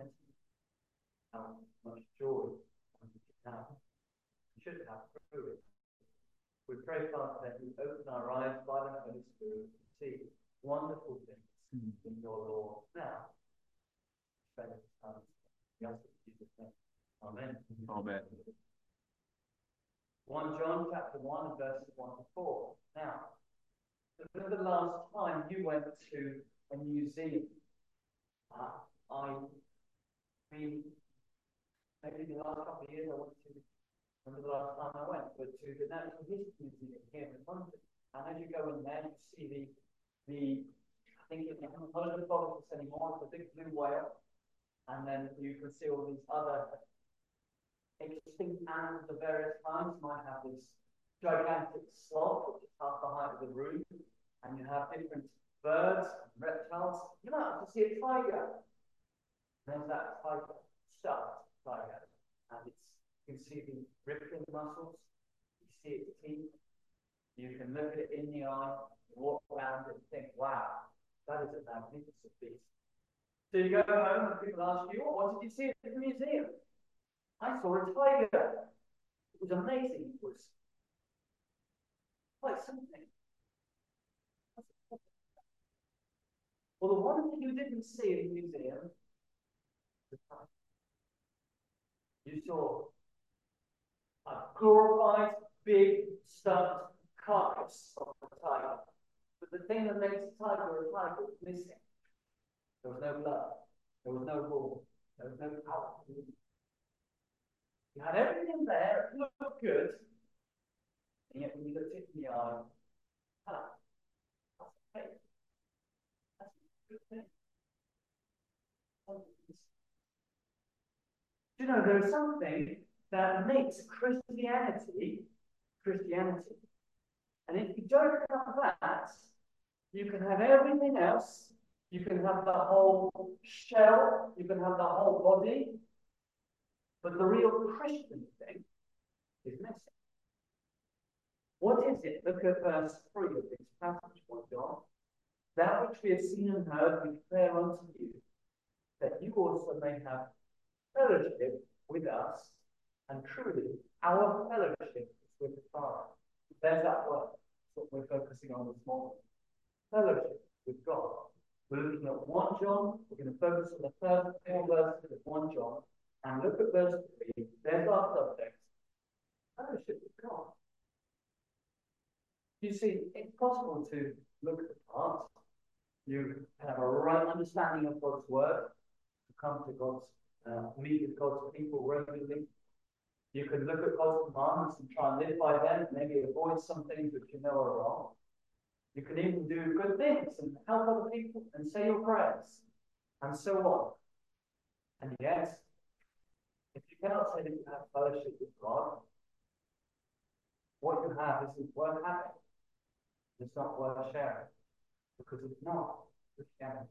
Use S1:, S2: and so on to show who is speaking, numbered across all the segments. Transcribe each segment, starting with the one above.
S1: how much joy we should have through it. We pray, Father, that you open our eyes by the Holy Spirit to see wonderful things in your law now. Amen.
S2: Amen.
S1: 1 John chapter 1 verses 1 to 4. Now, when the last time you went to a museum? I mean, maybe the last couple of years I went to, remember the last time I went, but to the Natural History Museum here in London. And as you go in there, you see I think it's not a hippopotamus anymore, it's a big blue whale. And then you can see all these other extinct animals of various kinds. You might have this gigantic sloth, which is half the height of the room, and you have different birds and reptiles. You might have to see a tiger. There's that tiger, stuffed tiger, and you can see the rippling muscles, you see its teeth, you can look at it in the eye, walk around it and think, wow, that is a magnificent beast. So you go home and people ask you, oh, what did you see at the museum? I saw a tiger. It was amazing. It was quite something. Well, the one thing you didn't see in the museum was the tiger. You saw a glorified, big, stuffed carcass of the tiger. But the thing that makes a tiger a tiger was missing. There was no blood. There was no wool. There was no power. You had everything there. It looked good. And yet when you looked it in the eye, that's okay. That's a good thing. You know, there's something that makes Christianity. And if you don't have that, you can have everything else. You can have the whole shell. You can have the whole body. But the real Christian thing is missing. What is it? Look at verse 3 of this passage, 1 John. That which we have seen and heard, we declare unto you, that you also may have fellowship with us, and truly, our fellowship is with the Father. There's that word. That's what we're focusing on this morning. Fellowship with God. We're looking at 1 John. We're going to focus on the first 4 verses of 1 John. And look at verse 3. There's our subject. Fellowship with God. You see, it's possible to look at the past. You have a right understanding of God's word. To come to God's, meet with God's people regularly. You can look at God's commandments and try and live by them. Maybe avoid some things which you know are wrong. You can even do good things and help other people and say your prayers and so on. And yet, if you cannot say that you have fellowship with God, what you have isn't worth having. It's not worth sharing because it's not Christianity.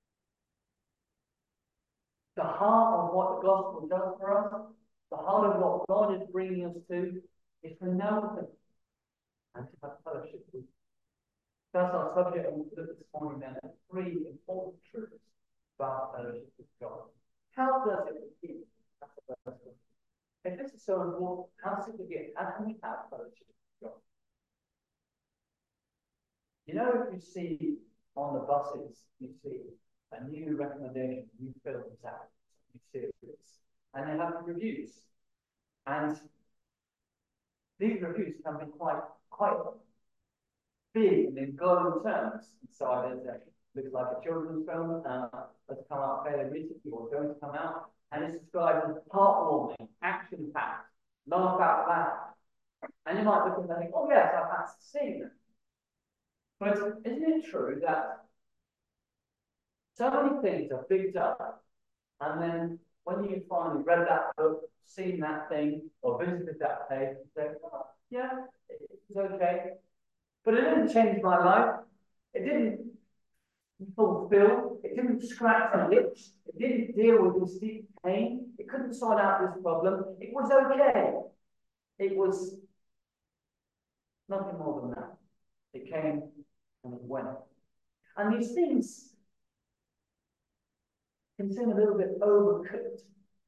S1: The heart of what the gospel does for us, the heart of what God is bringing us to, is to know Him and to have fellowship with Him. That's our subject, and we'll look this morning then at 3 important truths about fellowship with God. How does it begin? That's the first question. If this is so important, how does it begin? How can we have fellowship with God? You know, if you see on the buses, you see a new recommendation, new films out, new series, and they have reviews. And these reviews can be quite big and in glowing terms. So it looks like a children's film that's come out fairly recently or going to come out, and it's described as heartwarming, action-packed, laugh out loud. And you might look at it and think, oh yes, I've had to see them. But isn't it true that so many things are bigged up, and then when you finally read that book, seen that thing, or visited that place, you say, oh, yeah, it's okay. But it didn't change my life. It didn't fulfill. It didn't scratch an itch. It didn't deal with this deep pain. It couldn't sort out this problem. It was okay. It was nothing more than that. It came and it went. And these things can seem a little bit overcooked.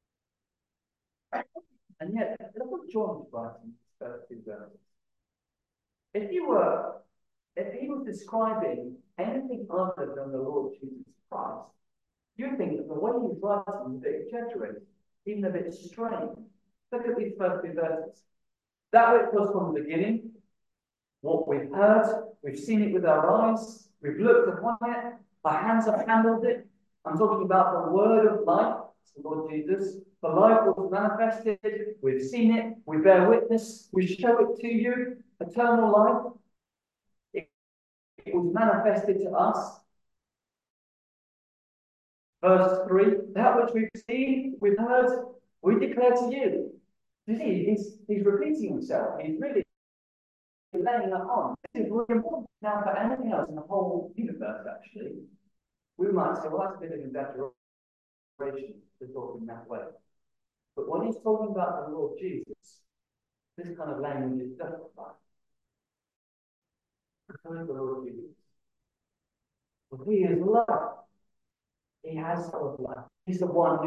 S1: And yet, look what John is writing in his first two verses. If he was describing anything other than the Lord Jesus Christ, you'd think that the way he's writing is a bit exaggerated, even a bit strange. Look at these first two verses. That which was from the beginning, what we've heard, we've seen it with our eyes, we've looked upon it, our hands have handled it. I'm talking about the word of life, the Lord Jesus. The life was manifested, we've seen it, we bear witness, we show it to you, eternal life. It was manifested to us. Verse 3, that which we've seen, we've heard, we declare to you. You see, he's repeating himself. He's really laying it on. This is really important. Now, for anything else in the whole universe, actually, we might say, well, that's a bit of an exaggeration to talk in that way. But when he's talking about the Lord Jesus, this kind of language is justified. Because the Lord Jesus. Well, he is love. He has our life. He's the one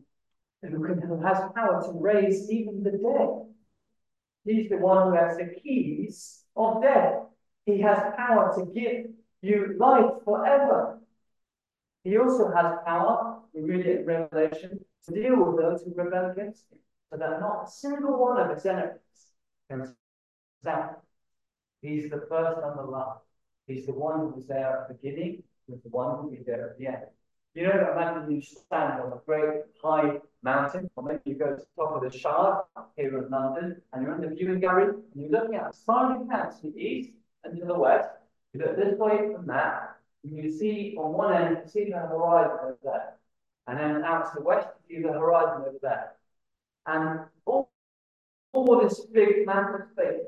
S1: who has power to raise even the dead. He's the one who has the keys of death. He has power to give you life forever. He also has power, we read it in Revelation, to deal with those who rebel against him, so that not a single one of his enemies can stand. He's the first and the last. He's the one who was there at the beginning, he's the one who will be there at the end. You know, imagine you stand on a great high mountain, or maybe you go to the top of the Shard here in London, and you're in the viewing gallery, and you're looking out as far as you can to the east and to the west. You look this way from that, and you see on one end, you see the horizon over there. And then out to the west, you see the horizon over there. And all this big mountain space.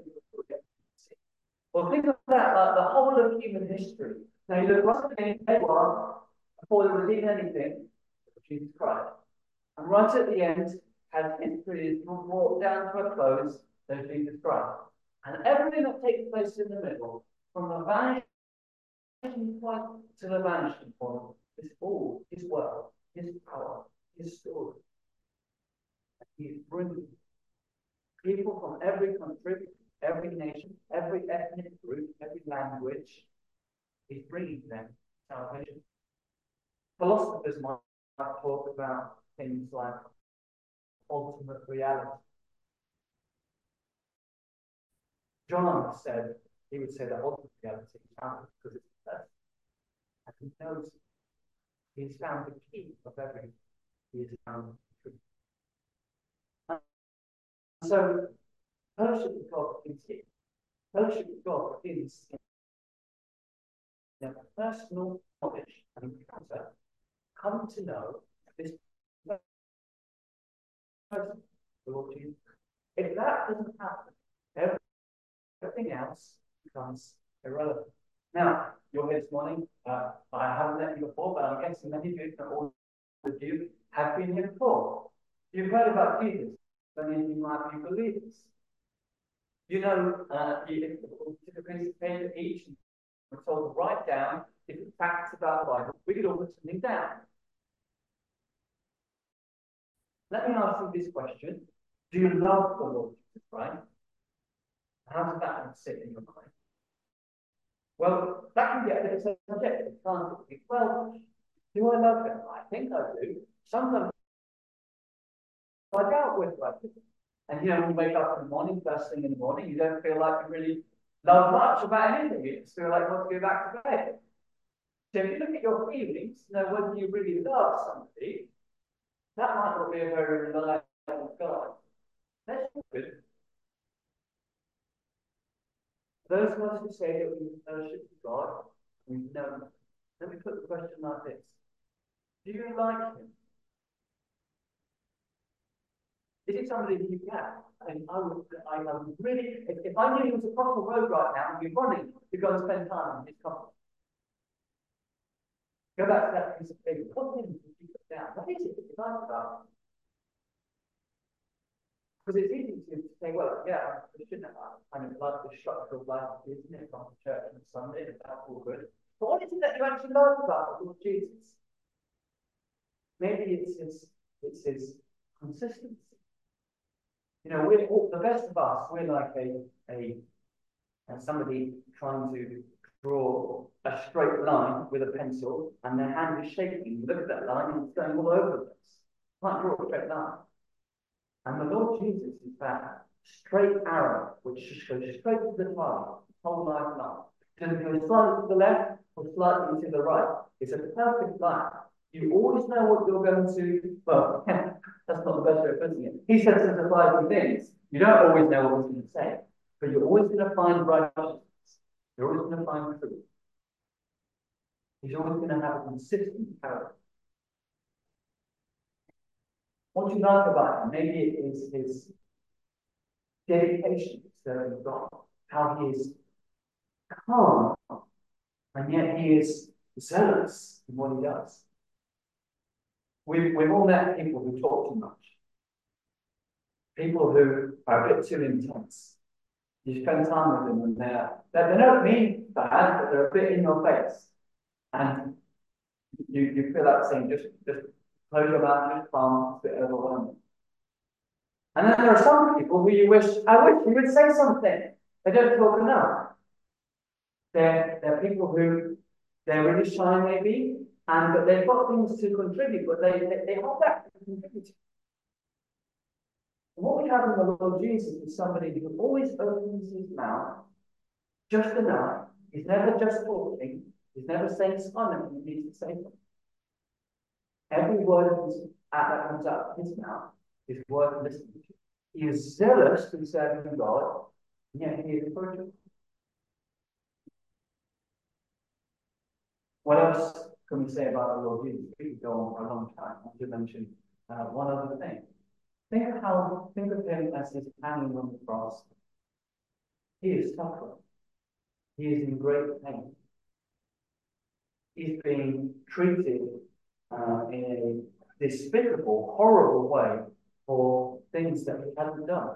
S1: Well, think of that, like the whole of human history. Now, you look right at the beginning, there you are, before there was even anything, Jesus Christ. And right at the end, as history is brought down to a close, there's Jesus Christ. And everything that takes place in the middle, from the vanishing point to the vanishing point, is all his world, his power, his story. He's bringing people from every country, every nation, every ethnic group, every language. He's bringing them salvation. Philosophers might talk about things like ultimate reality. John said, he would say that ultimate reality is found because it's the best. And he knows he's found the key of everything. He has found the truth. So, fellowship with God is here. Fellowship with God is in personal knowledge and encounter. Come to know this person, the Lord Jesus. If that doesn't happen, everything else becomes irrelevant. Now, you're here this morning. I haven't met you before, but I'm guessing many of you, if not all of you, have been here before. You've heard about Jesus. Many of you might be believers. You know, if we took a piece of paper each and we're told to write down different facts about the Bible, we could all put something down. Let me ask you this question. Do you love the Lord Jesus Christ? How does that sit in your mind? Well, that can get a bit subjective, can't it? Well, do I love him? I think I do. Sometimes I doubt whether I do. And you know, when you wake up in the morning, first thing in the morning, you don't feel like you really love much about anything. You just feel like you want to go back to bed. So if you look at your feelings, you know whether you really love somebody, that might not be a very reliable guide. That's good. Those of us who say that we fellowship with God, we know him. Let me put the question like this. Do you like him? Is it somebody that you can? I would really, if I knew he was across the road right now, I'd be running to go and spend time in his company. Go back to that piece of paper. What things did you put down? What is it that you like about him? Because it's easy to say, well, yeah, we shouldn't have kind of like the structure of life, isn't it? From church on Sunday, and that's all good. But what is it that you actually love about the Lord Jesus? Maybe it's his consistency. You know, we're all, the best of us. We're like somebody trying to draw a straight line with a pencil, and their hand is shaking. You look at that line, and it's going all over the place. Can't draw a straight line. And the Lord Jesus is that straight arrow which just goes straight to the target, whole life line. Does it go slightly to the left or slightly to the right? It's a perfect line. You always know what you're going to. Well, that's not the best way of putting it. He says there's a 5 things. You don't always know what he's going to say, but you're always going to find righteousness. You're always going to find truth. He's always going to have a consistent character. What do you like about him? Maybe it is his dedication to serving God. How he is calm, and yet he is zealous in what he does. We've all met people who talk too much. People who are a bit too intense. You spend time with them and they don't mean bad, but they're a bit in your face. And you feel like saying, just close your mouth, just calm, it's a bit overwhelming. And then there are some people who I wish you would say something. They don't talk enough. They're people who, they're really shy maybe, but they've got things to contribute, but they hold back to contribute. And what we have in the Lord Jesus is somebody who always opens his mouth just enough. He's never just talking. He's never saying something he needs to say something. Every word that comes out of his mouth is worth listening to. He is zealous in serving God, and yet he is approachable. What else can we say about the Lord Jesus? We could go on for a long time. I want to mention one other thing. Think of him as he's hanging on the cross. He is suffering. He is in great pain. He's being treated in a despicable, horrible way for things that he hasn't done.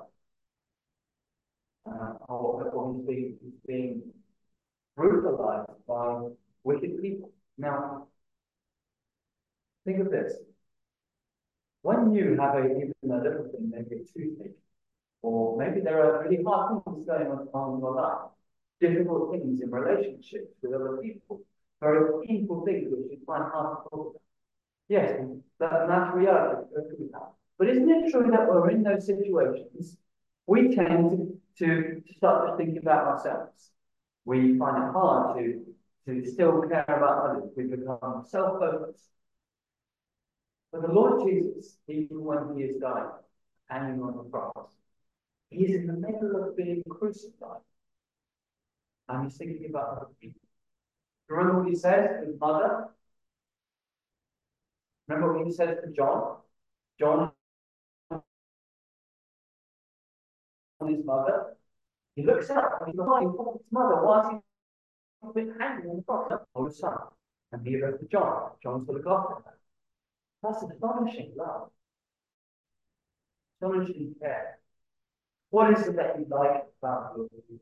S1: Or he's being brutalized by wicked people. Now, think of this. When you have even a little thing, maybe a toothache, or maybe there are really hard things going on in your life, difficult things in relationships with other people, very painful things which you find hard to talk about. Yes, that's reality. But isn't it true that when we're in those situations, we tend to start just thinking about ourselves? We find it hard to still care about others. We become self-focused. But the Lord Jesus, even when he is dying, hanging on the cross, he is in the middle of being crucified. And he's thinking about other people. Remember what he says to his mother? Remember what he says to John? John and his mother. He looks up and he's behind his mother. Why is he been hanging on the cross? Oh, the son. And he goes to John. John's got to go after that. That's astonishing love. Astonishing care. What is it that you like about your Jesus?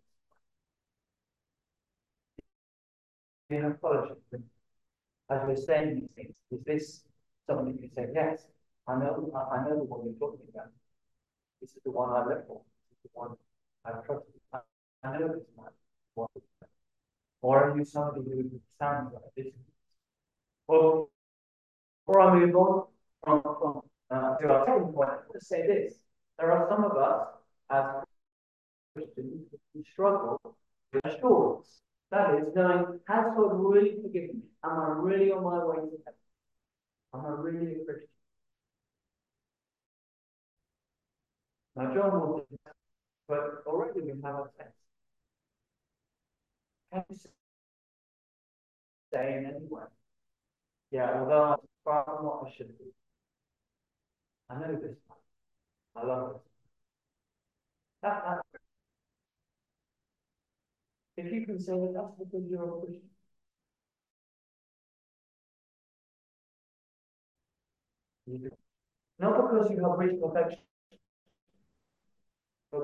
S1: You have fellowship with him. As we're saying these things, is this something you say, yes, I know the one you're talking about. This is the one I live for. This is the one I trust. I know this man. Or are you somebody who sounds like this? Well, before I move on to our second point, let's say this. There are some of us as Christians who struggle with assurance. That is, knowing, has God really forgiven me? Am I really on my way to heaven? Am I really a Christian? Now, John will do that, but already we have a test. Can you say in any way? Yeah, although I'm far from what I should be. I know this one. I love this. If you can say that, that's because you're a Christian. Not because you have reached perfection, but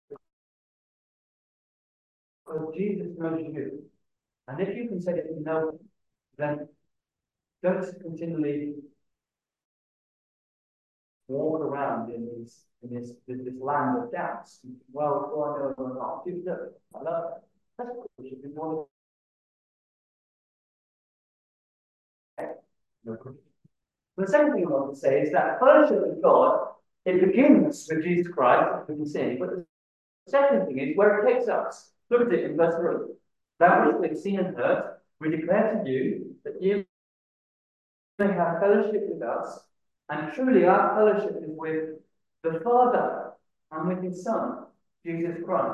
S1: because Jesus knows you. And if you can say that you know him, then don't continually walk around in this land of doubts. Well, do I know or not? Do look, I love that. That's what we should be more. The second thing I want to say is that fellowship with God, it begins with Jesus Christ, we can see, but the second thing is where it takes us. Look at it in verse 3. That which we've seen and heard, we declare to you that you may have fellowship with us, and truly our fellowship is with the Father and with his Son, Jesus Christ.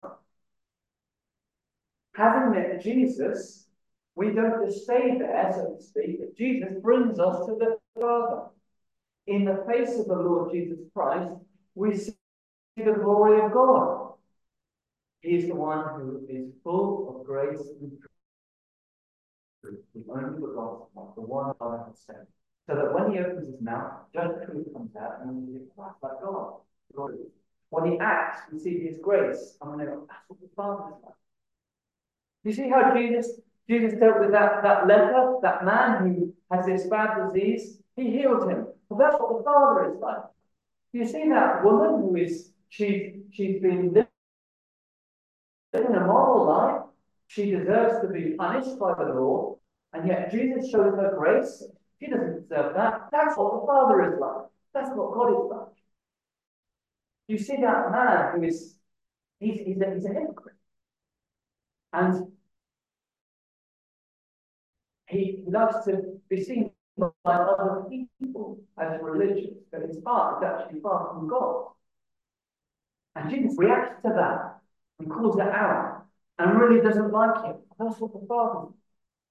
S1: Having met Jesus, we don't just stay there, so to speak, but Jesus brings us to the Father. In the face of the Lord Jesus Christ, we see the glory of God. He is the one who is full of grace and truth, the only begotten one, the one God has sent. So that when he opens his mouth, just truth comes out, and we say, that's like God. When he acts, we see his grace, and we know that's what the Father is like. You see how Jesus dealt with that leper, that man who has this bad disease? He healed him. Well, that's what the Father is like. You see that woman who is, she's been living a moral life. She deserves to be punished by the law, and yet Jesus shows her grace. She doesn't deserve that. That's what the Father is like. That's what God is like. You see that man who is, he's a hypocrite. And he loves to be seen by other people as religious, but his heart is actually far from God. And Jesus reacts to that and calls it out and really doesn't like it. That's what the Father does.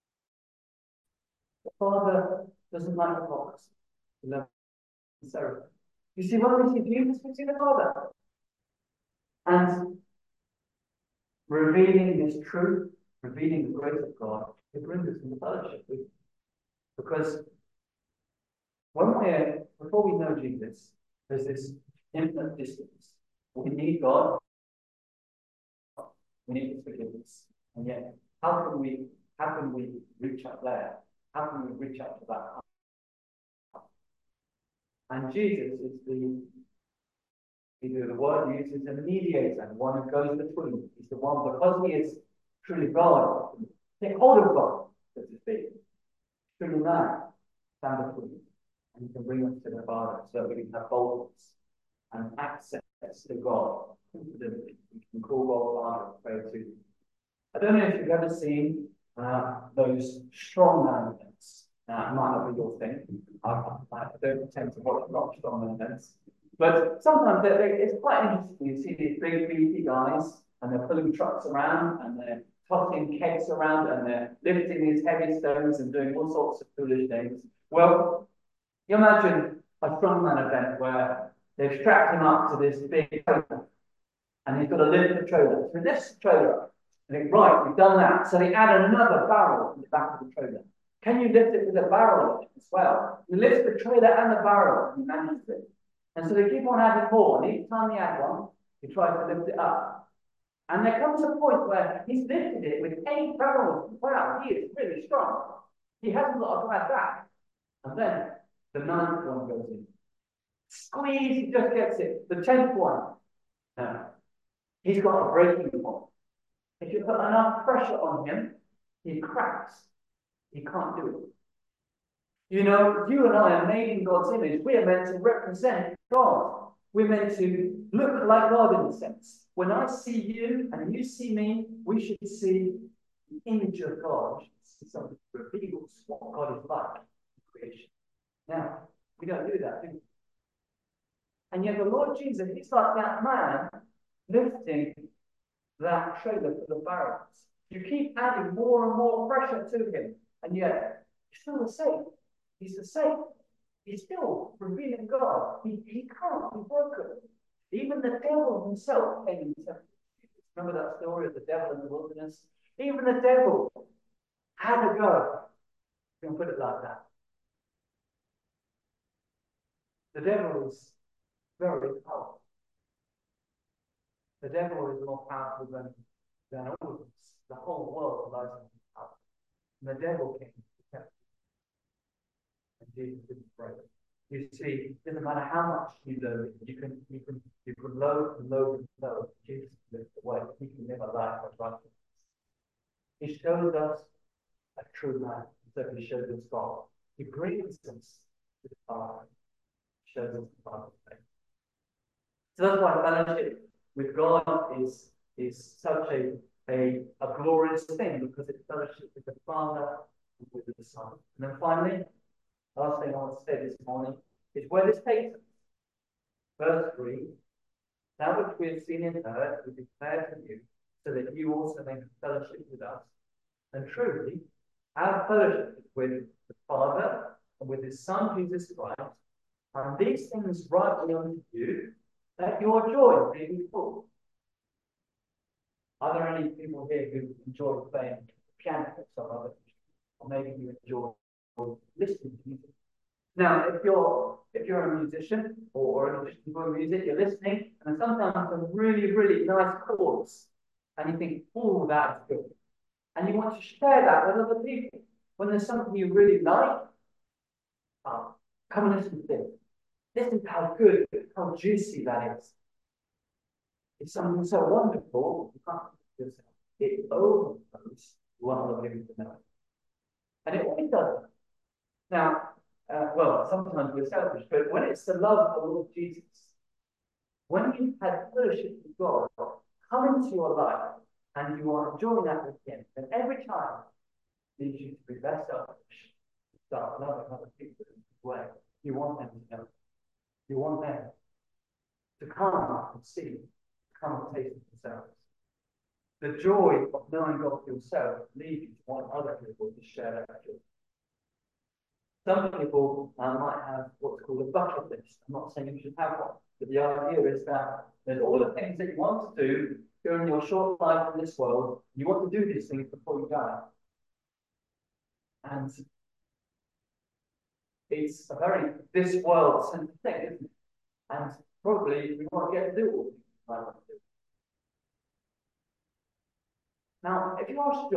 S1: The Father doesn't like hypocrisy. He loves sincerity. You see, when we see Jesus, we see the Father. And revealing this truth, revealing the grace of God, it brings us into fellowship with him. Because before we know Jesus, there's this infinite distance. We need God, we need his forgiveness. And yet, how can we reach up there? How can we reach up to that? And Jesus is the word uses a mediator, one who goes between. He's the one, because he is truly God, take hold of God, so to speak. Truly man, stand between. And he can bring us to the Father so that we can have boldness and access to God confidently. We can call God Father and pray to him. I don't know if you've ever seen those strongman events. Now, it might not be your thing. I don't tend to watch a lot of strongman events. But sometimes it's quite interesting. You see these big, beefy guys, and they're pulling trucks around, and they're tossing kegs around, and they're lifting these heavy stones and doing all sorts of foolish things. Well, you imagine a strongman event where they've strapped him up to this big trailer, and he's got to lift the trailer. So he lifts the trailer up, and they think, right, we've done that. So they add another barrel in the back of the trailer. Can you lift it with a barrel on it as well? He lifts the trailer and the barrel, and he manages it. And so they keep on adding more, and each time they add one, he tries to lift it up. And there comes a point where he's lifted it with 8 barrels. Wow, he is really strong. He hasn't got to add that. And then the 9th one goes in. Squeeze, he just gets it. The 10th one. No. He's got a breaking point. If you put enough pressure on him, he cracks. He can't do it. You know, you and I are made in God's image. We are meant to represent God. We're meant to look like God in a sense. When I see you and you see me, we should see the image of God. We should see something that reveals what God is like in creation. Now, we don't do that, do we? And yet the Lord Jesus, he's like that man lifting that trailer for the barrels. You keep adding more and more pressure to him, and yet he's still the same. He's the same. He's still revealing God. He can't be broken. Even the devil himself came into temptation. Remember that story of the devil in the wilderness? Even the devil had a go. You can put it like that. The devil is very powerful. The devil is more powerful than all of us. The whole world lies in his power. And the devil came to tempt him. And Jesus didn't break it. You see, it doesn't matter how much you load, you can load and load and load. Jesus lives the way. He can live a life of righteousness. He shows us a true man. So he shows us God. He brings us to the Father. Shows us the Father's face. So that's why fellowship with God is such a glorious thing, because it's fellowship with the Father and with the Son. And then finally, last thing I want to say this morning is where this takes us. Verse 3, that which we have seen and heard, we declare to you, so that you also may have fellowship with us. And truly, our fellowship is with the Father and with his Son, Jesus Christ. And these things write we unto you, that your joy may be full. Are there any people here who enjoy playing piano or other, or maybe you enjoy listening to music? Now, if you're a musician or a enjoy music, you're listening, and sometimes some really, really nice chords, and you think, oh, that's good. And you want to share that with other people. When there's something you really like, come and listen to this. Listen to how good, how juicy that is. It's something so wonderful, you can't do yourself. It overflows what other people to know. And it always does. Now, well, sometimes we're selfish, but when it's the love of the Lord Jesus, when you've had fellowship with God, come into your life, and you are enjoying that with him, and every time leads you to be less selfish, start loving other people in this way. You want them to know. You want them to come and see, come and taste it themselves. The joy of knowing God for yourself leads you to want other people to share that joy. Some people might have what's called a bucket list. I'm not saying you should have one, but the idea is that there's all the things that you want to do during your short life in this world. You want to do these things before you die. And it's a very this world centered thing, isn't it? And probably we want to get to do all the things I want to do. Now, if you ask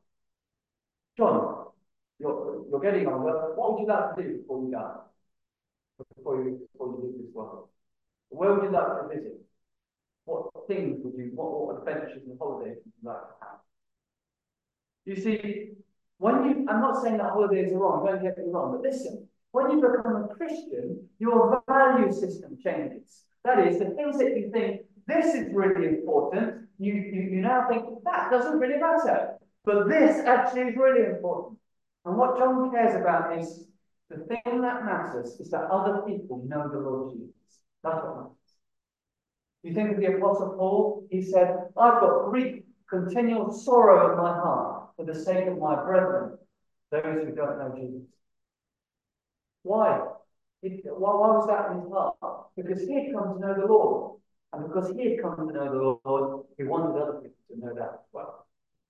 S1: John, you're getting on. What would you like to do before you die? Before you leave this world? Where would you like to visit? What things would you, what adventures and holidays would you like to have? You see, I'm not saying that holidays are wrong, don't get me wrong, but listen, when you become a Christian, your value system changes. That is, the things that you think, this is really important, you now think, that doesn't really matter. But this actually is really important. And what John cares about is, the thing that matters is that other people know the Lord Jesus. That's what matters. You think of the Apostle Paul, he said, I've got great continual sorrow in my heart for the sake of my brethren, those who don't know Jesus. Why? Why was that in his heart? Because he had come to know the Lord. And because he had come to know the Lord, he wanted other people to know that as well.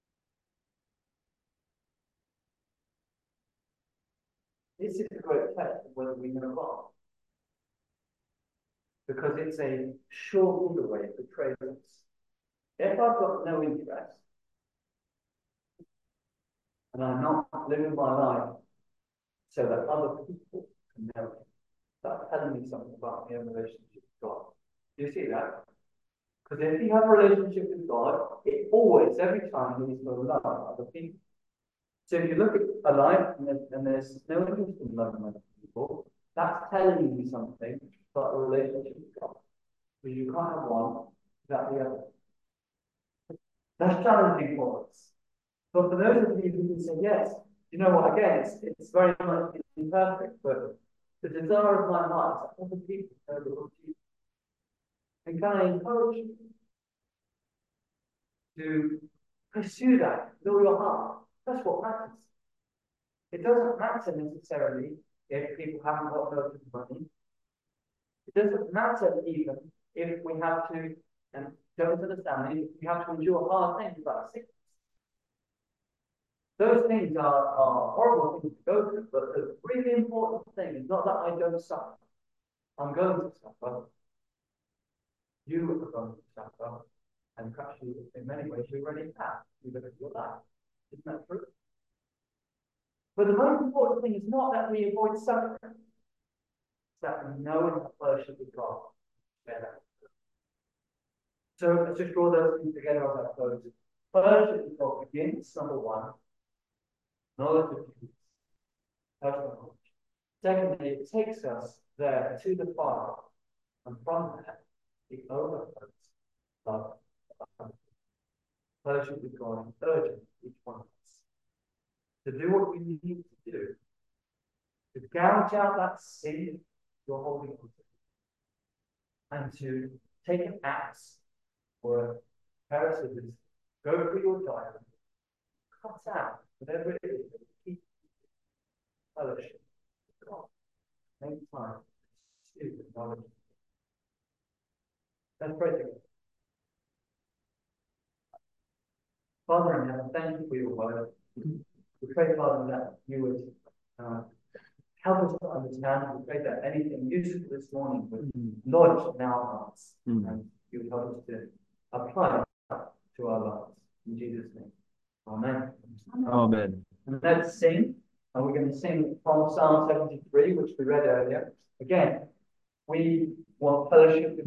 S1: This is a great test of whether we know God. Because it's a sure giveaway for traders. If I've got no interest, and I'm not living my life so that other people can know him, that's telling me something about my own relationship with God. Do you see that? Because if you have a relationship with God, it always, every time, leads to love other people. So if you look at a life and there's no interest in loving other people, that's telling you something about a relationship with God. Because you can't have one without the other. That's challenging for us. But for those of you who can say, yes, you know what, again, it's very much imperfect, but the desire of my heart is that other people know the Lord Jesus. And can I encourage you to pursue that with all your heart? That's what matters. It doesn't matter necessarily if people haven't got loads of money. It doesn't matter even if we have to, and don't understand me, we have to endure hard things like sickness. Those things are horrible things to go through, but the really important thing is not that I don't suffer. I'm going to suffer. You are going to suffer. And perhaps you, in many ways, you already have. You look at your life. Isn't that true? But the most important thing is not that we avoid suffering. that we know in the fellowship with God together. So let's just draw those things together as I close. Fellowship with God begins, number one, knowledge of Jesus, personal knowledge. Secondly, it takes us there to the Father, and from there, it overflows love. Fellowship with God urges each one of us to do what we need to do, to gouge out that sin you're holding on to, and to take an axe or a pair of scissors, go through your diary, cut out whatever it is that keeps fellowship with God. Make time to acknowledge it. Let's pray together. Father in heaven, thank you for your word. We pray, Father, that you would help us to understand. We pray that anything useful this morning would lodge in our hearts, and you would help us to apply it to our lives. In Jesus' name. Amen.
S2: Amen.
S1: And let's sing. And we're going to sing from Psalm 73, which we read earlier. Again, we want fellowship with